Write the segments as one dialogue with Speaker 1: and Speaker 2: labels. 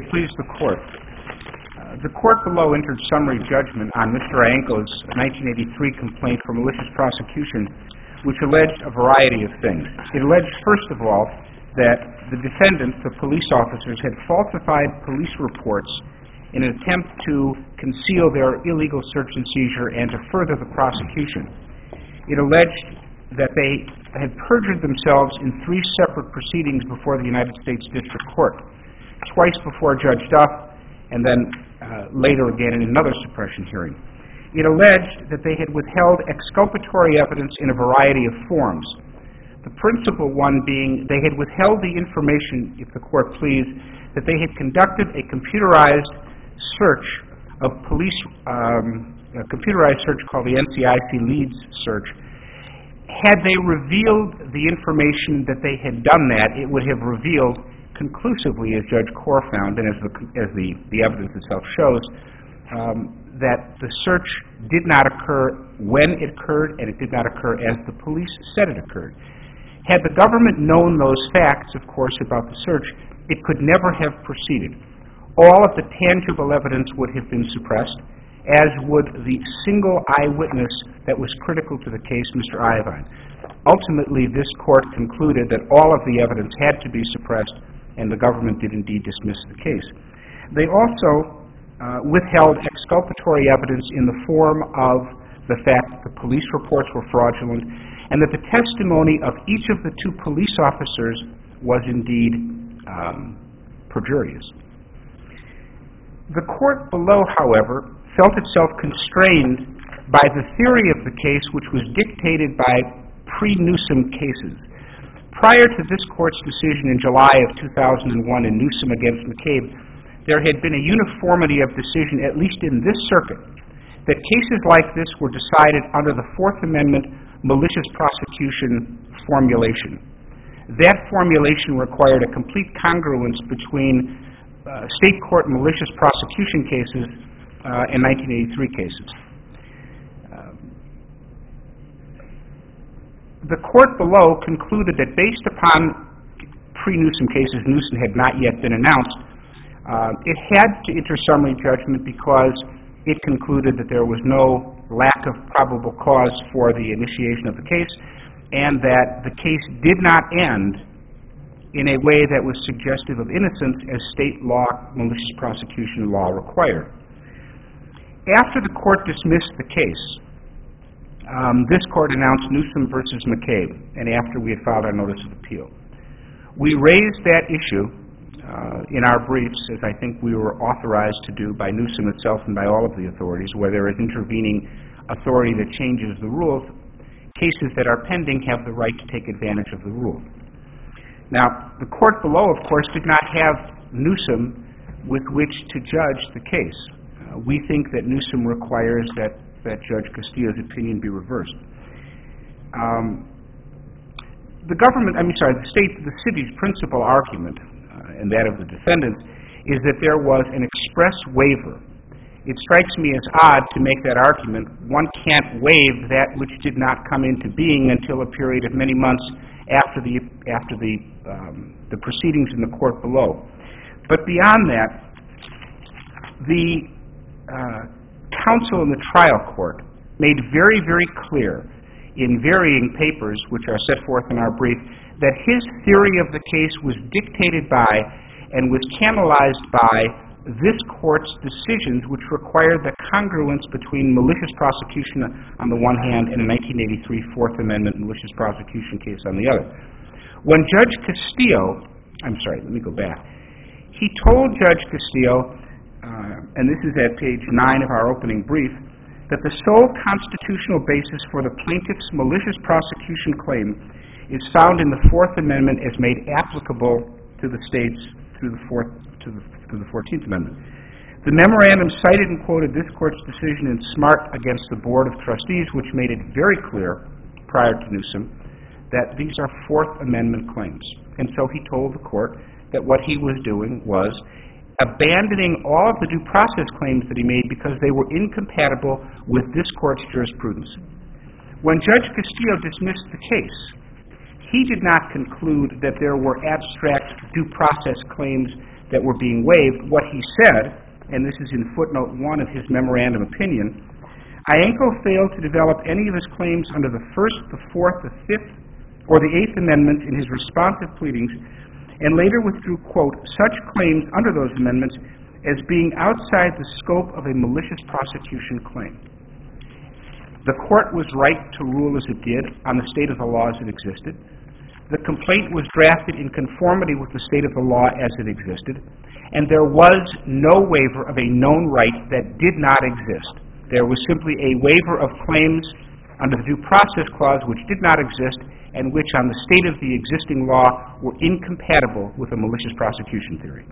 Speaker 1: please the Court. The Court below entered summary judgment on Mr. Ianco's 1983 complaint for malicious prosecution, which alleged a variety of things. It alleged, first of all, that the defendants, the police officers, had falsified police reports in an attempt to conceal their illegal search and seizure and to further the prosecution. It alleged that they had perjured themselves in 3 separate proceedings before the United States District Court, twice before Judge Duff, and then later again in another suppression hearing. It alleged that they had withheld exculpatory evidence in a variety of forms. The principal one being they had withheld the information, if the Court please, that they had conducted a computerized search of police, a computerized search called the NCIC Leads search. Had they revealed the information that they had done that, it would have revealed conclusively, as Judge Corr found, and as the evidence itself shows, that the search did not occur when it occurred, and it did not occur as the police said it occurred. Had the government known those facts, of course, about the search, it could never have proceeded. All of the tangible evidence would have been suppressed, as would the single eyewitness that was critical to the case, Mr. Iovine. Ultimately, this Court concluded that all of the evidence had to be suppressed, and the government did indeed dismiss the case. They also withheld exculpatory evidence in the form of the fact that the police reports were fraudulent and that the testimony of each of the 2 police officers was indeed perjurious. The Court below, however, felt itself constrained by the theory of the case which was dictated by pre-Newsom cases. Prior to this Court's decision in July of 2001 in Newsom against McCabe, there had been a uniformity of decision, at least in this circuit, that cases like this were decided under the Fourth Amendment malicious prosecution formulation. That formulation required a complete congruence between state court malicious prosecution cases and 1983 cases. The Court below concluded that based upon pre-Newsom cases, Newsom had not yet been announced, it had to enter summary judgment because it concluded that there was no lack of probable cause for the initiation of the case and that the case did not end in a way that was suggestive of innocence as state law, malicious prosecution law required. After the Court dismissed the case, this Court announced Newsom versus McCabe, and after we had filed our notice of appeal. We raised that issue in our briefs, as I think we were authorized to do by Newsom itself and by all of the authorities, where there is intervening authority that changes the rules. Cases that are pending have the right to take advantage of the rule. Now, the Court below, of course, did not have Newsom with which to judge the case. We think that Newsom requires that Judge Castillo's opinion be reversed. The city's principal argument, and that of the defendants, is that there was an express waiver. It strikes me as odd to make that argument. One can't waive that which did not come into being until a period of many months after the proceedings in the Court below. But beyond that, the counsel in the trial court made very, very clear in varying papers, which are set forth in our brief, that his theory of the case was dictated by and was canalized by this Court's decisions, which required the congruence between malicious prosecution on the one hand and a 1983 Fourth Amendment malicious prosecution case on the other. When Judge Castillo, he told Judge Castillo, and this is at page 9 of our opening brief, that the sole constitutional basis for the plaintiff's malicious prosecution claim is found in the Fourth Amendment as made applicable to the states through the 14th Amendment. The memorandum cited and quoted this Court's decision in Smart against the Board of Trustees, which made it very clear prior to Newsom that these are Fourth Amendment claims. And so he told the Court that what he was doing was abandoning all of the due process claims that he made because they were incompatible with this Court's jurisprudence. When Judge Castillo dismissed the case, he did not conclude that there were abstract due process claims that were being waived, what he said, and this is in footnote 1 of his memorandum opinion, Ianco failed to develop any of his claims under the First, the Fourth, the Fifth, or the Eighth Amendments in his responsive pleadings, and later withdrew, quote, such claims under those amendments as being outside the scope of a malicious prosecution claim. The court was right to rule as it did on the state of the law as it existed. The complaint was drafted in conformity with the state of the law as it existed, and there was no waiver of a known right that did not exist. There was simply a waiver of claims under the Due Process Clause which did not exist and which on the state of the existing law were incompatible with a malicious prosecution theory.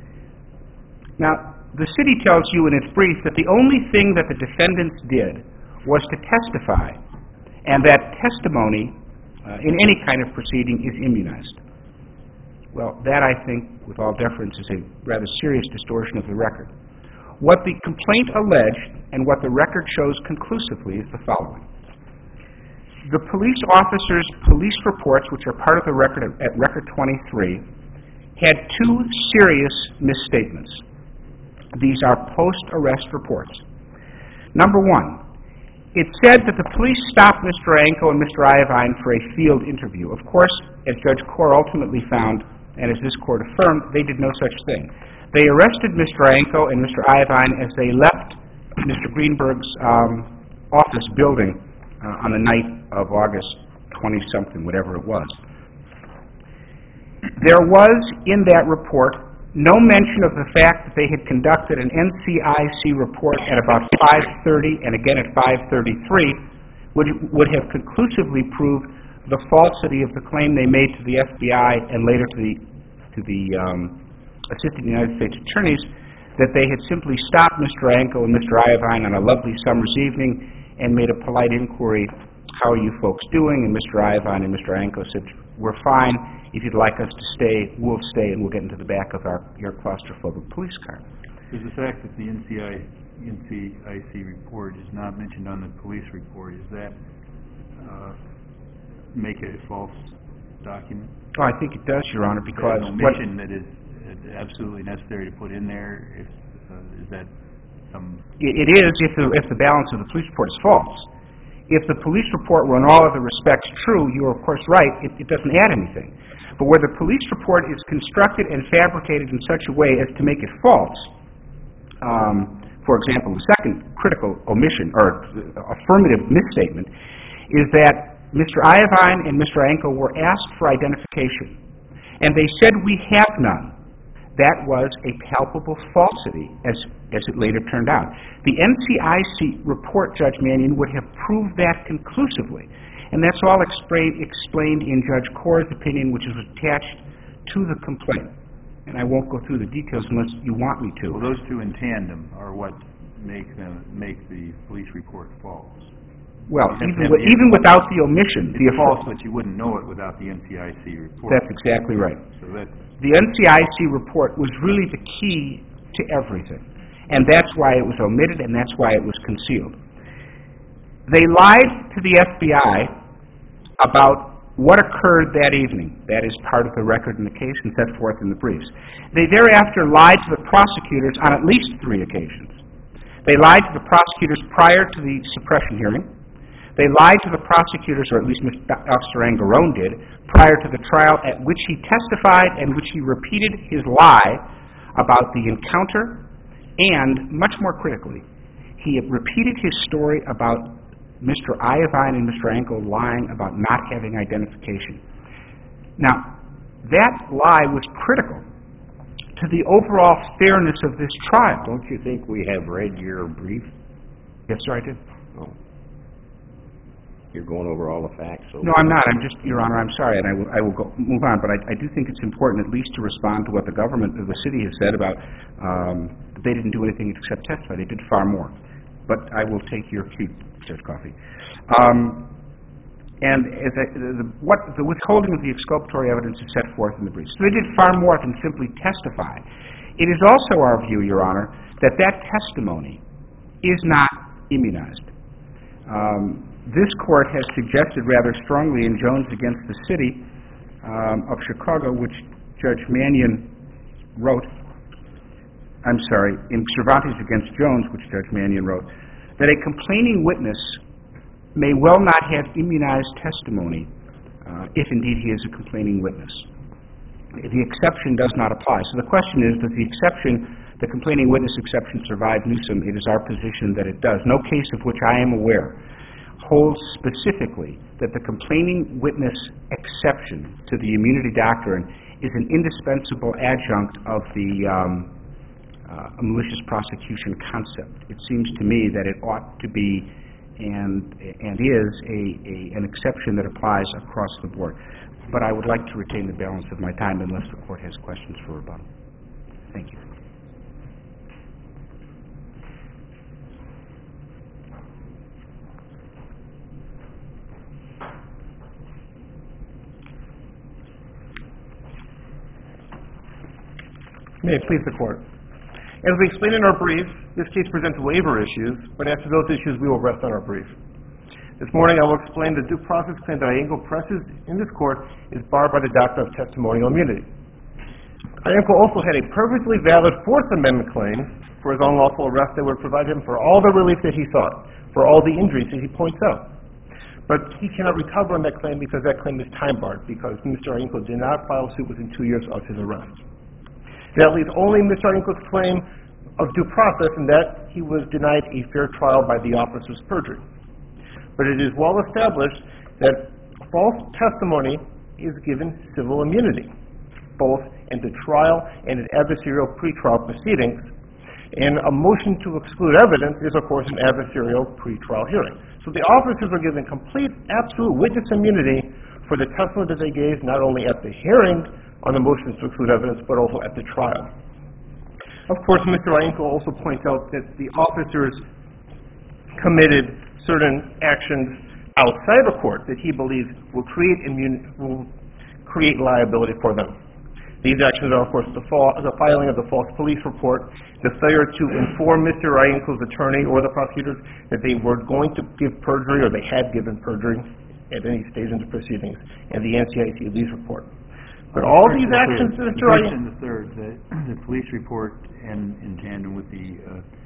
Speaker 1: Now, the city tells you in its brief that the only thing that the defendants did was to testify, and that testimony in any kind of proceeding is immunized. Well, that, I think, with all deference, is a rather serious distortion of the record. What the complaint alleged and what the record shows conclusively is the following. The police officers' police reports, which are part of the record at Record 23, had two serious misstatements. These are post-arrest reports. Number one, it said that the police stopped Mr. Ianco and Mr. Iovine for a field interview. Of course, as Judge Corr ultimately found, and as this court affirmed, they did no such thing. They arrested Mr. Ianco and Mr. Iovine as they left Mr. Greenberg's office building on the night of August 20-something, whatever it was. There was, in that report, no mention of the fact that they had conducted an NCIC report at about 5:30 and again at 5:33, which would have conclusively proved the falsity of the claim they made to the FBI and later to the Assistant United States Attorneys that they had simply stopped Mr. Ianco and Mr. Iovine on a lovely summer's evening and made a polite inquiry, how are you folks doing? And Mr. Iovine and Mr. Ianco said, we're fine. If you'd like us to stay, we'll stay, and we'll get into the back of your claustrophobic police car.
Speaker 2: Is the fact that the NCIC report is not mentioned on the police report, does that make it a false document?
Speaker 1: Oh, I think it does, Your Honor, because...
Speaker 2: There's no mention that is absolutely necessary to put in there. Is that some...
Speaker 1: It is if the balance of the police report is false. If the police report were in all other respects true, you're of course right, it doesn't add anything. But where the police report is constructed and fabricated in such a way as to make it false, for example, the second critical omission or affirmative misstatement is that Mr. Iovine and Mr. Ianco were asked for identification, and they said we have none. That was a palpable falsity, as it later turned out. The NCIC report, Judge Mannion, would have proved that conclusively, and that's all explained in Judge Corr's opinion, which is attached to the complaint. And I won't go through the details unless you want me to.
Speaker 2: Well, those two in tandem are what make the police report false.
Speaker 1: Well, even without the omission,
Speaker 2: it's false, but you wouldn't know it without the NCIC report.
Speaker 1: That's exactly right.
Speaker 2: So that's...
Speaker 1: The NCIC report was really the key to everything, and that's why it was omitted, and that's why it was concealed. They lied to the FBI about what occurred that evening. That is part of the record in the case and set forth in the briefs. They thereafter lied to the prosecutors on at least 3 occasions. They lied to the prosecutors prior to the suppression hearing. They lied to the prosecutors, or at least Officer Angarone did, prior to the trial at which he testified and which he repeated his lie about the encounter, and, much more critically, he repeated his story about Mr. Iovine and Mr. Ianco lying about not having identification. Now, that lie was critical to the overall fairness of this trial.
Speaker 3: Don't you think we have read your brief?
Speaker 1: Yes, sir, I did.
Speaker 3: Oh. You're going over all the facts?
Speaker 1: No, I'm not. I'm just, Your Honor, I'm sorry, and I will move on, but I do think it's important at least to respond to what the government of the city has said about they didn't do anything except testify. They did far more. But I will take your cue, Judge Coffey. And the withholding of the exculpatory evidence is set forth in the briefs. So they did far more than simply testify. It is also our view, Your Honor, that that testimony is not immunized. This court has suggested rather strongly in Jones against the City of Chicago, which Judge Mannion wrote in Cervantes against Jones, which Judge Mannion wrote, that a complaining witness may well not have immunized testimony if indeed he is a complaining witness. The exception does not apply. So the question is, does the complaining witness exception survive Newsom? It is our position that it does. No case of which I am aware holds specifically that the complaining witness exception to the immunity doctrine is an indispensable adjunct of the malicious prosecution concept. It seems to me that it ought to be and is an exception that applies across the board. But I would like to retain the balance of my time unless the Court has questions for rebuttal. Thank you.
Speaker 4: May it please the Court. As we explained in our brief, this case presents waiver issues, but as to those issues, we will rest on our brief. This morning, I will explain the due process claim that Ianco presses in this Court is barred by the doctrine of testimonial immunity. Ianco also had a perfectly valid Fourth Amendment claim for his unlawful arrest that would provide him for all the relief that he sought, for all the injuries that he points out. But he cannot recover on that claim because that claim is time-barred, because Mr. Ianco did not file suit within 2 years of his arrest. That leaves only Mr. Ianco's claim of due process in that he was denied a fair trial by the officer's perjury. But it is well established that false testimony is given civil immunity, both in the trial and in adversarial pretrial proceedings. And a motion to exclude evidence is, of course, an adversarial pretrial hearing. So the officers are given complete, absolute witness immunity for the testimony that they gave, not only at the hearing on the motions to exclude evidence, but also at the trial. Of course, Mr. Ianco also points out that the officers committed certain actions outside the court that he believes will create liability for them. These actions are, of course, the filing of the false police report, the failure to inform Mr. Ianco's attorney or the prosecutors that they were going to give perjury or they had given perjury at any stage in the proceedings, and the NCIC lease report. But all these actions, Mr. Ianco...
Speaker 2: The third, the police report and in tandem with the,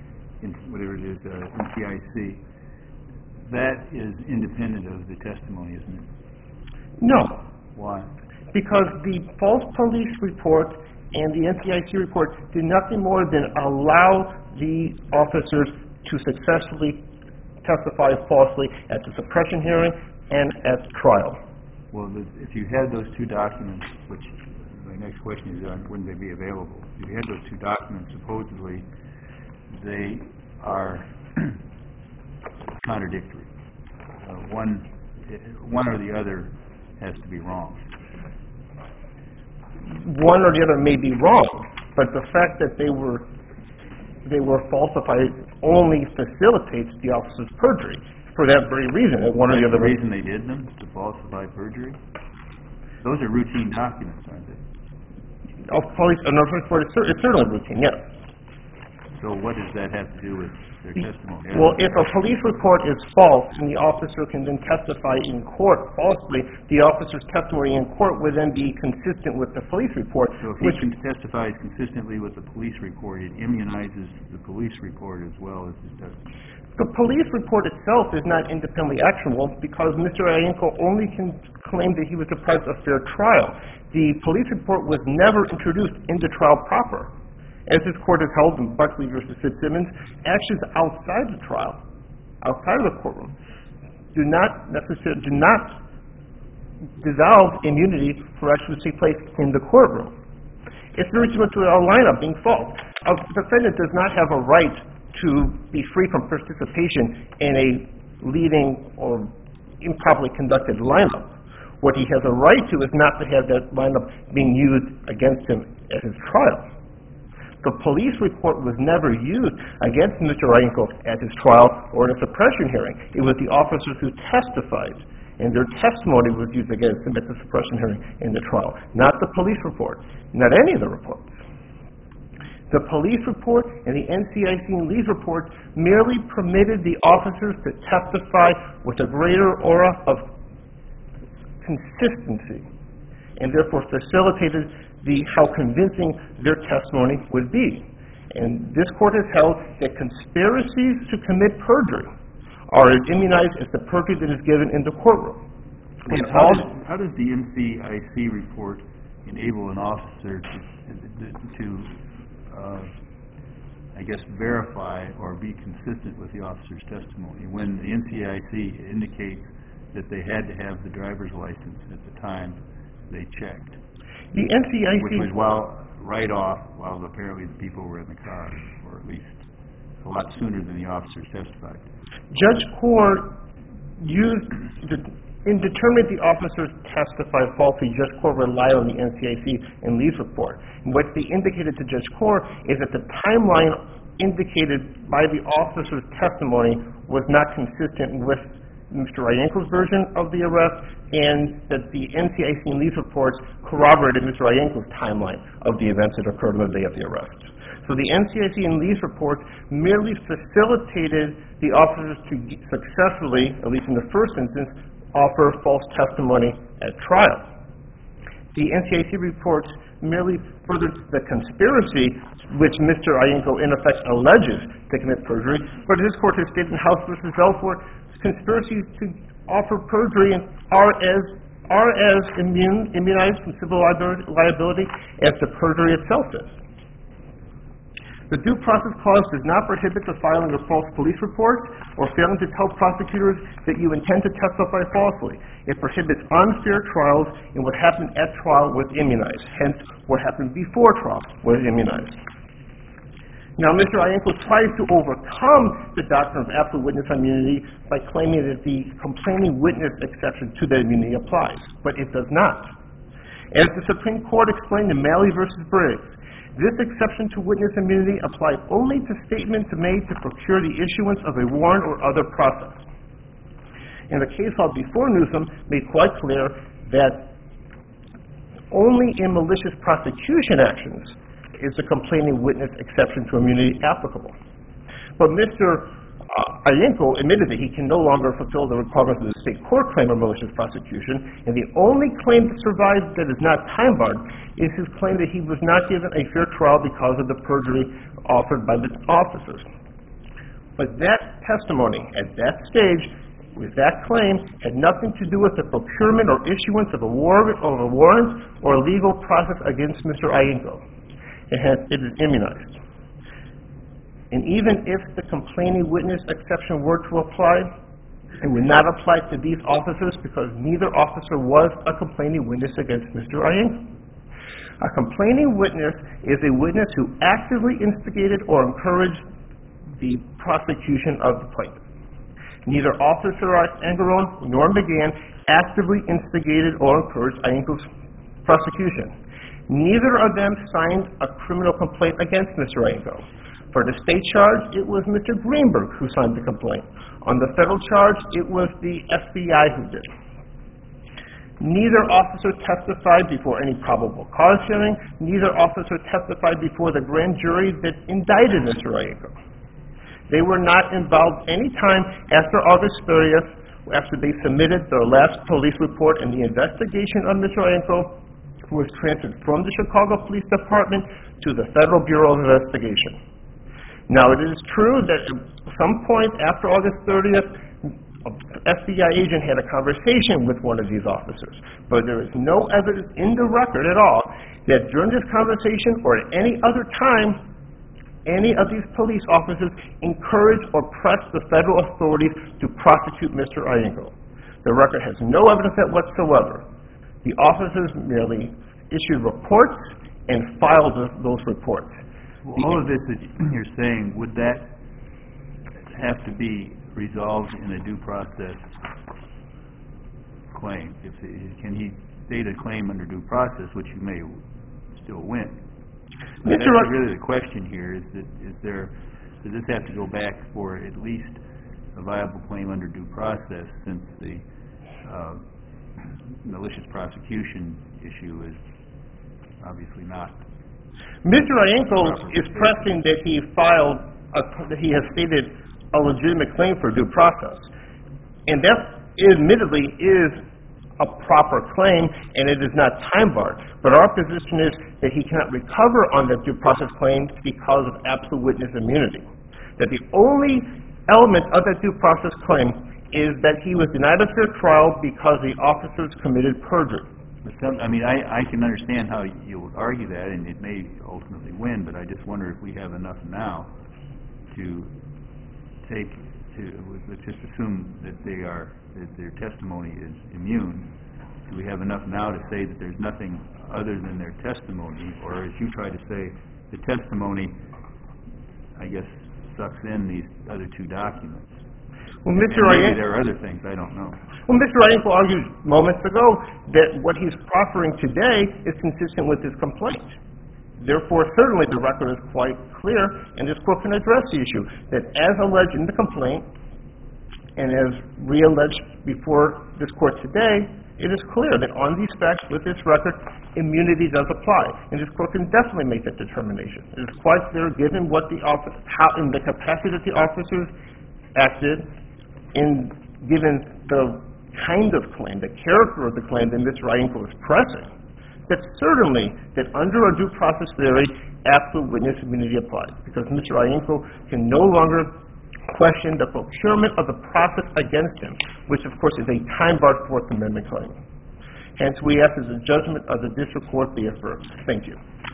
Speaker 2: NCIC, that is independent of the testimony, isn't it?
Speaker 4: No.
Speaker 2: Why?
Speaker 4: Because the false police report and the NCIC report did nothing more than allow the officers to successfully testify falsely at the suppression hearing and at trial.
Speaker 2: Well, if you had those two documents, which my next question is, wouldn't they be available? If you had those two documents, supposedly they are contradictory. One or the other has to be wrong.
Speaker 4: One or the other may be wrong, but the fact that they were falsified only facilitates the officer's perjury. For that very reason, one or the other
Speaker 2: reason they did them, to falsify perjury? Those are routine documents, aren't they?
Speaker 4: Of police, it's certainly routine, yes.
Speaker 2: So what does that have to do with their testimony?
Speaker 4: Well, if a police report is false and the officer can then testify in court falsely, the officer's testimony in court would then be consistent with the police report.
Speaker 2: So if he can testify consistently with the police report, it immunizes the police report as well as his testimony.
Speaker 4: The police report itself is not independently actionable because Mr. Ianco only can claim that he was deprived of fair trial. The police report was never introduced into trial proper. As this court has held in Buckley v. Fitzsimmons, actions outside the trial, outside of the courtroom, do not dissolve immunity for actions that take place in the courtroom. It's very similar to a lineup being false. A defendant does not have a right to be free from participation in a leading or improperly conducted lineup. What he has a right to is not to have that lineup being used against him at his trial. The police report was never used against Mr. Ianco at his trial or in a suppression hearing. It was the officers who testified, and their testimony was used against him at the suppression hearing in the trial, not the police report, not any of the reports. The police report and the NCIC and lease report merely permitted the officers to testify with a greater aura of consistency and therefore facilitated how convincing their testimony would be. And this court has held that conspiracies to commit perjury are as immunized as the perjury that is given in the courtroom.
Speaker 2: How does the NCIC report enable an officer to I guess, verify or be consistent with the officer's testimony when the NCIC indicates that they had to have the driver's license at the time they checked?
Speaker 4: The NCIC...
Speaker 2: Which was while apparently the people were in the car, or at least a lot sooner than the officers testified.
Speaker 4: Judge Kaur used, in determining the officers testified falsely, Judge Kaur relied on the NCIC and Lee's report. And what they indicated to Judge Kaur is that the timeline indicated by the officer's testimony was not consistent with Mr. Ianco's version of the arrest, and that the NCIC and Lee's reports corroborated Mr. Ianco's timeline of the events that occurred on the day of the arrest. So the NCIC and Lee's reports merely facilitated the officers to successfully, at least in the first instance, offer false testimony at trial. The NCIC reports merely furthered the conspiracy which Mr. Ianco in effect alleges to commit perjury, but as this court has stated in House v. Belfort, conspiracies to offer perjury are as immunized from civil liability as the perjury itself is. The Due Process Clause does not prohibit the filing of false police reports or failing to tell prosecutors that you intend to testify falsely. It prohibits unfair trials, and what happened at trial was immunized. Hence, what happened before trial was immunized. Now, Mr. Ianco tries to overcome the doctrine of absolute witness immunity by claiming that the complaining witness exception to that immunity applies, but it does not. As the Supreme Court explained in Malley v. Briggs, this exception to witness immunity applies only to statements made to procure the issuance of a warrant or other process. And the case law before Newsom made quite clear that only in malicious prosecution actions is the complaining witness exception to immunity applicable. But Mr. Ianco admitted that he can no longer fulfill the requirements of the state court claim of malicious prosecution, and the only claim that survives that is not time-barred is his claim that he was not given a fair trial because of the perjury offered by the officers. But that testimony at that stage, with that claim, had nothing to do with the procurement or issuance of a warrant or a legal process against Mr. Ianco. It is immunized. And even if the complaining witness exception were to apply, it would not apply to these officers because neither officer was a complaining witness against Mr. Ianco. A complaining witness is a witness who actively instigated or encouraged the prosecution of the plaintiff. Neither Officer Angaron nor McGann actively instigated or encouraged Ianco's prosecution. Neither of them signed a criminal complaint against Mr. Ianco. For the state charge, it was Mr. Greenberg who signed the complaint. On the federal charge, it was the FBI who did. Neither officer testified before any probable cause hearing. Neither officer testified before the grand jury that indicted Mr. Ianco. They were not involved any time after August 30th, after they submitted their last police report, and the investigation of Mr. Ianco was transferred from the Chicago Police Department to the Federal Bureau of Investigation. Now, it is true that at some point after August 30th, an FBI agent had a conversation with one of these officers, but there is no evidence in the record at all that during this conversation or at any other time any of these police officers encouraged or pressed the federal authorities to prosecute Mr. Ianco. The record has no evidence of that whatsoever. The officers merely issued reports and filed those reports.
Speaker 2: Well, all of this that you're saying, would that have to be resolved in a due process claim? Can he state a claim under due process, which you may still win? That's really the question here, does this have to go back for at least a viable claim under due process, since the malicious prosecution issue is obviously not.
Speaker 4: Mr. Ianco is pressing that he has stated a legitimate claim for due process, and that admittedly is a proper claim, and it is not time-barred. But our position is that he cannot recover on that due process claim because of absolute witness immunity. That the only element of that due process claim is that he was denied a fair trial because the officers committed perjury.
Speaker 2: I can understand how you would argue that, and it may ultimately win, but I just wonder if we have enough now to let's just assume that their testimony is immune. Do we have enough now to say that there's nothing other than their testimony, or as you try to say, the testimony, I guess, sucks in these other two documents?
Speaker 4: Well,
Speaker 2: maybe there are other things, I don't know.
Speaker 4: Well, Mr. Ianco argued moments ago that what he's proffering today is consistent with his complaint. Therefore, certainly the record is quite clear, and this court can address the issue, that as alleged in the complaint, and as re-alleged before this court today, it is clear that on these facts, with this record, immunity does apply. And this court can definitely make that determination. It is quite clear, given what how in the capacity that the officers acted, in given the kind of claim, the character of the claim that Mr. Ianco is pressing, that certainly that under a due process theory, absolute witness immunity applies, because Mr. Ianco can no longer question the procurement of the process against him, which of course is a time-barred Fourth Amendment claim. Hence, we ask that the judgment of the district court be affirmed. Thank you.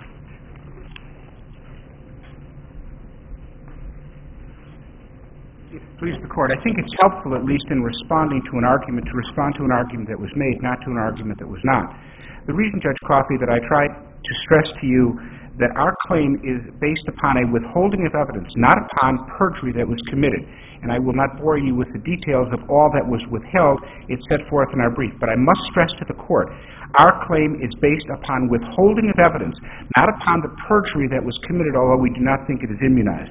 Speaker 1: Please, the court. I think it's helpful, at least in responding to an argument, to respond to an argument that was made, not to an argument that was not. The reason, Judge Coffey, that I tried to stress to you that our claim is based upon a withholding of evidence, not upon perjury that was committed. And I will not bore you with the details of all that was withheld. It's set forth in our brief. But I must stress to the court, our claim is based upon withholding of evidence, not upon the perjury that was committed, although we do not think it is immunized.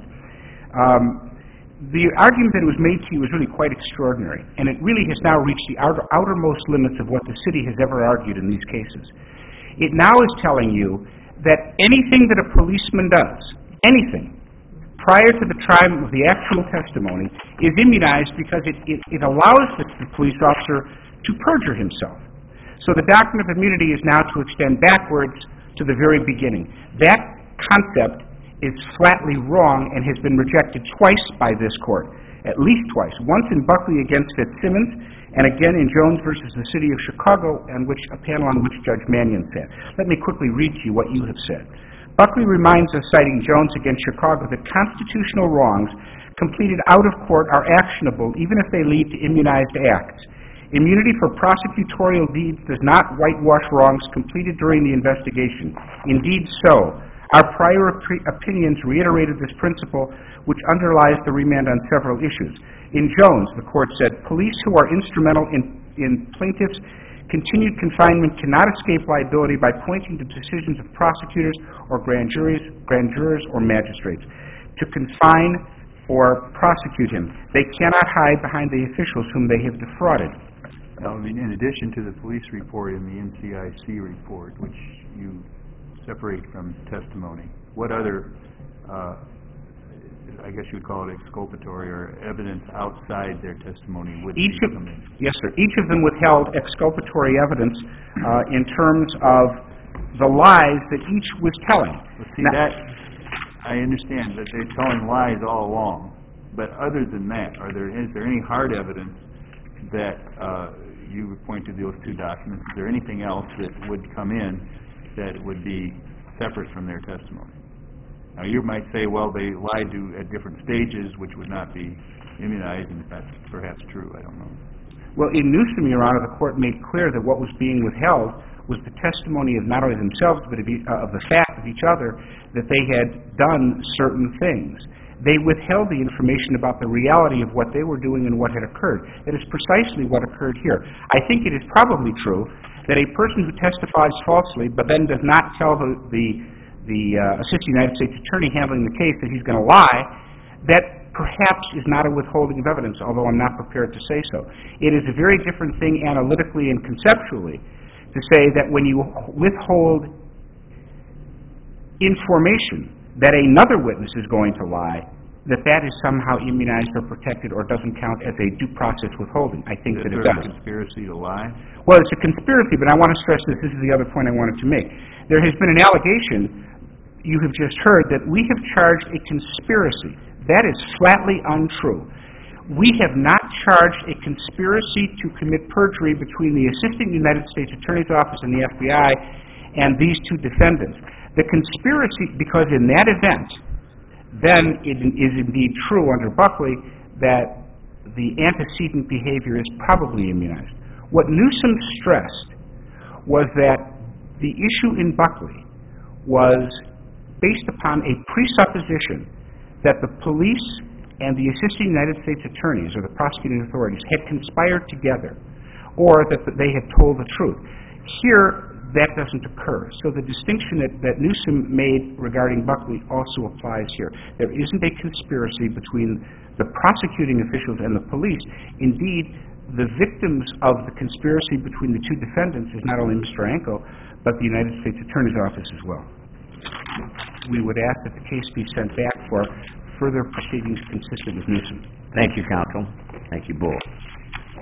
Speaker 1: The argument that was made to you is really quite extraordinary, and it really has now reached the outermost limits of what the city has ever argued in these cases. It now is telling you that anything that a policeman does, anything, prior to the time of the actual testimony, is immunized because it allows the police officer to perjure himself. So the doctrine of immunity is now to extend backwards to the very beginning. That concept is flatly wrong and has been rejected twice by this court, at least twice. Once in Buckley against Fitzsimmons, and again in Jones versus the City of Chicago, and a panel on which Judge Mannion sat. Let me quickly read to you what you have said. Buckley reminds us, citing Jones against Chicago, that constitutional wrongs completed out of court are actionable even if they lead to immunized acts. Immunity for prosecutorial deeds does not whitewash wrongs completed during the investigation. Indeed so. Our prior opinions reiterated this principle, which underlies the remand on several issues. In Jones, the court said, police who are instrumental in plaintiffs' continued confinement cannot escape liability by pointing to decisions of prosecutors or grand jurors or magistrates to confine or prosecute him. They cannot hide behind the officials whom they have defrauded.
Speaker 2: Now, in addition to the police report and the NCIC report, which you separate from testimony, what other, I guess you would call it exculpatory or evidence outside their testimony would be coming?
Speaker 1: Yes, sir. Each of them withheld exculpatory evidence in terms of the lies that each was telling.
Speaker 2: Well, see, that, I understand that they're telling lies all along, but other than that, is there any hard evidence that you would point to those two documents? Is there anything else that would come in that would be separate from their testimony? Now, you might say, well, they lied at different stages, which would not be immunized, and that's perhaps true. I don't know.
Speaker 1: Well, in Newsom, Your Honor, the court made clear that what was being withheld was the testimony of not only themselves, but of the fact of each other that they had done certain things. They withheld the information about the reality of what they were doing and what had occurred. That is precisely what occurred here. I think it is probably true that a person who testifies falsely but then does not tell the Assistant United States Attorney handling the case that he's going to lie, that perhaps is not a withholding of evidence, although I'm not prepared to say so. It is a very different thing analytically and conceptually to say that when you withhold information that another witness is going to lie, that is somehow immunized or protected or doesn't count as a due process withholding. I think that it
Speaker 2: Is there a
Speaker 1: does.
Speaker 2: conspiracy to lie?
Speaker 1: Well, it's a conspiracy, but I want to stress this. This is the other point I wanted to make. There has been an allegation, you have just heard, that we have charged a conspiracy. That is flatly untrue. We have not charged a conspiracy to commit perjury between the Assistant United States Attorney's Office and the FBI and these two defendants. The conspiracy, because in that event, then it is indeed true under Buckley that the antecedent behavior is probably immunized. What Newsom stressed was that the issue in Buckley was based upon a presupposition that the police and the Assistant United States Attorneys, or the prosecuting authorities, had conspired together, or that they had told the truth. Here, that doesn't occur. So the distinction that Newsom made regarding Buckley also applies here. There isn't a conspiracy between the prosecuting officials and the police. Indeed, the victims of the conspiracy between the two defendants is not only Mr. Anko, but the United States Attorney's Office as well. We would ask that the case be sent back for further proceedings consistent with Newsom.
Speaker 3: Thank you, counsel. Thank you both.